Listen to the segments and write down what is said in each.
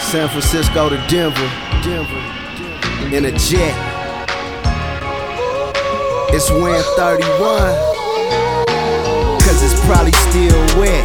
San Francisco to Denver in a jet. It's wind 31, cause it's probably still wet.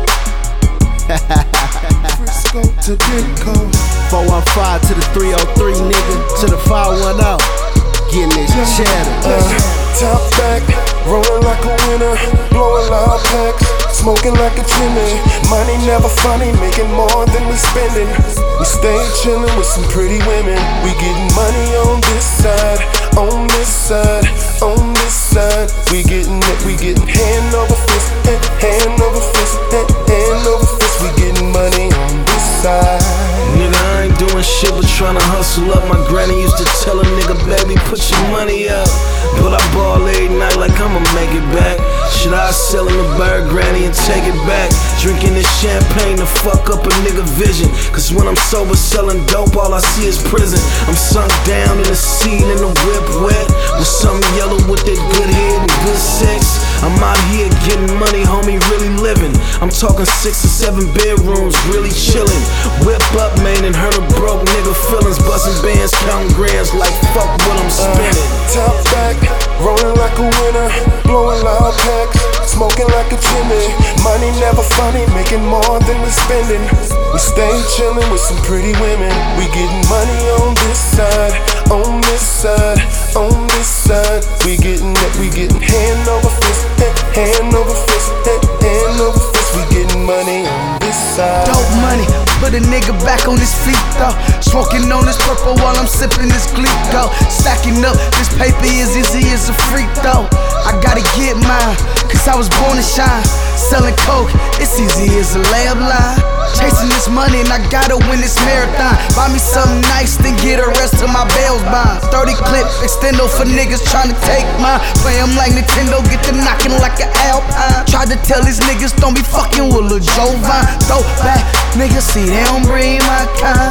Frisco to Denco, 415 to the 303, nigga, to the 510. Getting this cheddar. top back, rolling like a winner, blowing loud packs, smoking like a chimney. Money never funny, making more than we spending. We stay chillin' with some pretty women. We getting money on this side, on this side, on this side. We getting it, we getting hand over fist, hand over fist, hand over fist. We getting money on this side. Nigga, I ain't doing shit but tryna hustle up. My granny used to tell a nigga, baby, put your money up. But I ball every night like I'ma make it back. Should I sell him the bird, granny, and take it back? Drinking this champagne to fuck up a nigga vision. Cause when I'm sober selling dope, all I see is prison. I'm sunk down in the seat and the whip wet, with something yellow with that good head and good sex. I'm out here getting money, homie, really living. I'm talking 6 or 7 bedrooms, really chillin'. Whip up, man, and hurt a broke nigga feelings. Bustin' bands, counting grams like fuck what I'm spending. Top back, rolling like a winner, blowing loud packs, smoking like a chimney. Money never funny, making more than we spending. We stay chillin' with some pretty women. We getting money on this side, on this side, on this side. We getting it, we getting hand over fist, hand over fist, hand over fist. We getting money on this side. Dope money, put a nigga back on his feet though. Smoking on this purple while I'm sipping this Glico. Stacking up this paper is easy as a freak though. I gotta get mine, cause I was born to shine. Selling coke, it's easy as a layup line. Chasing this money and I gotta win this marathon. Buy me something nice, then get the rest of my bails bond. 30 clip, extendo for niggas trying to take mine. Play 'em like Nintendo, get to knocking like an Alpine. Tried to tell these niggas don't be fucking with Lil Jovan. Throw back, niggas see they don't breed my kind.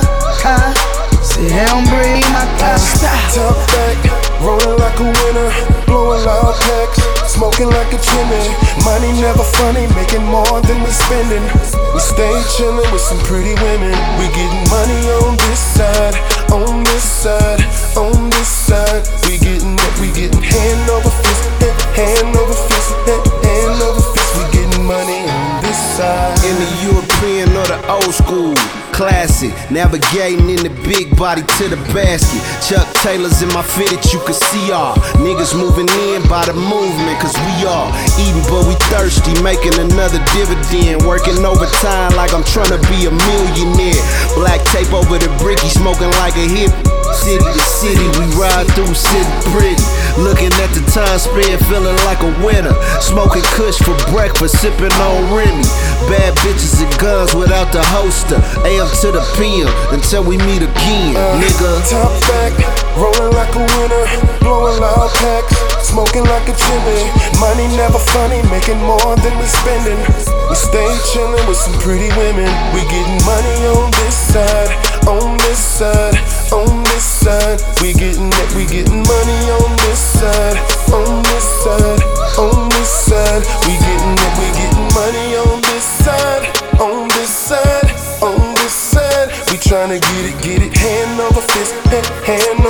See they don't breed my kind. Top back, rolling like a winner, blowing loud packs, smoking like a chimney. Money never funny, making more than we spending. We stay chillin' with some pretty women. We getting money on this side, on this side, on this side. We getting it, we getting hand over fist, hand over fist, hand over fist. We getting money on this side. In the European or the old school, classic, navigating in the big body to the basket. Chuck Taylors in my fitted, you can see all niggas moving in by the movement, cause we all eating but we thirsty, making another dividend, working overtime like I'm trying to be a millionaire. Black tape over the bricky, smoking like a hippie. City to city, we ride through sitting pretty, looking at the time spent, feeling like a winner. Smoking kush for breakfast, sipping on Remy. Bad bitches and guns without the holster. AM to the PM until we meet again, nigga. Top back, rolling like a winner, blowing loud packs, smoking like a chimney. Money never funny, making more than we spending. We stay chillin' with some pretty women. We getting money on this side, on this side, on this side. We getting it, we getting money on this side, on this side, on this side. We getting it, we getting money on this side, on this side, on this side. We tryna get it, hand over fist, hand